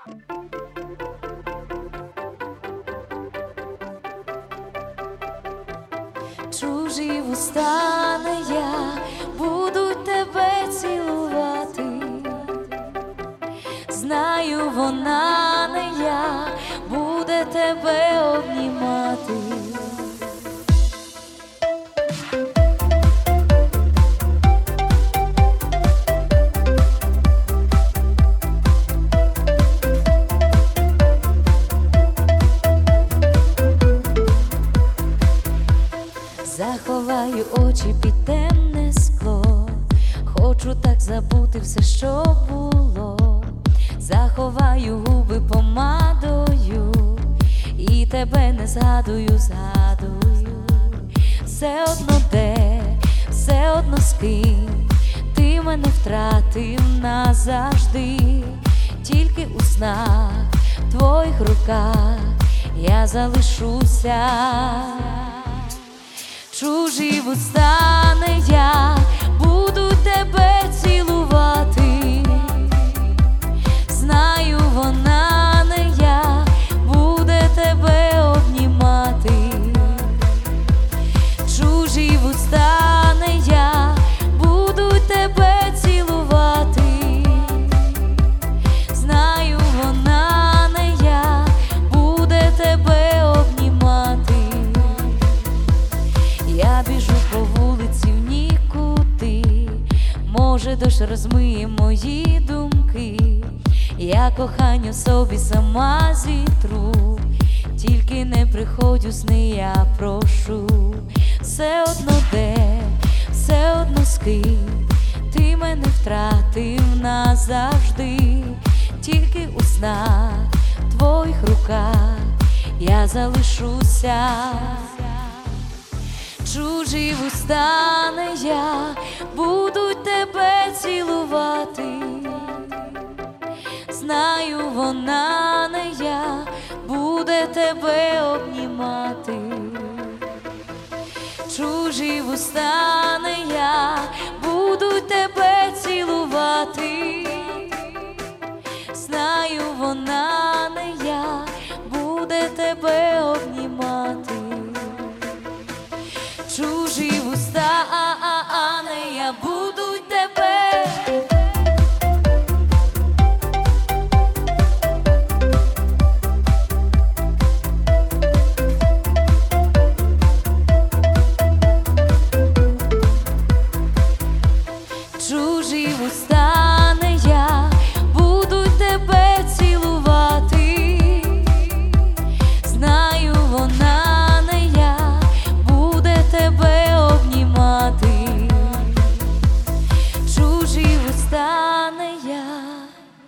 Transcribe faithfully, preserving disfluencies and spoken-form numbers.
Чужі вуста не я будуть тебе цілувати, знаю, вона не я буде тебе обнімати. Заховаю очі під темне скло, хочу так забути все, що було. Заховаю губи помадою і тебе не згадую, згадую. Все одно де, все одно з ким ти мене втратив назавжди. Тільки у снах, твоїх руках я залишуся. Чужі вуста не я буду тебе цілувати, знаю, вона не я буде тебе обнімати. Чужі вуста не я буду тебе цілувати, знаю, вона не я буде тебе обнімати. Я біжу по вулиці в нікуди, може дощ розмиє мої думки. Я кохання в собі сама зітру, тільки не приходь у сни, я прошу. Все одно де, все одно з ким ти мене втратив назавжди. Тільки у снах, твоїх руках я залишуся. Чужі вуста не я будуть тебе цілувати, знаю, вона не я буде тебе обнімати. Чужі вуста не я будуть тебе цілувати, знаю, вона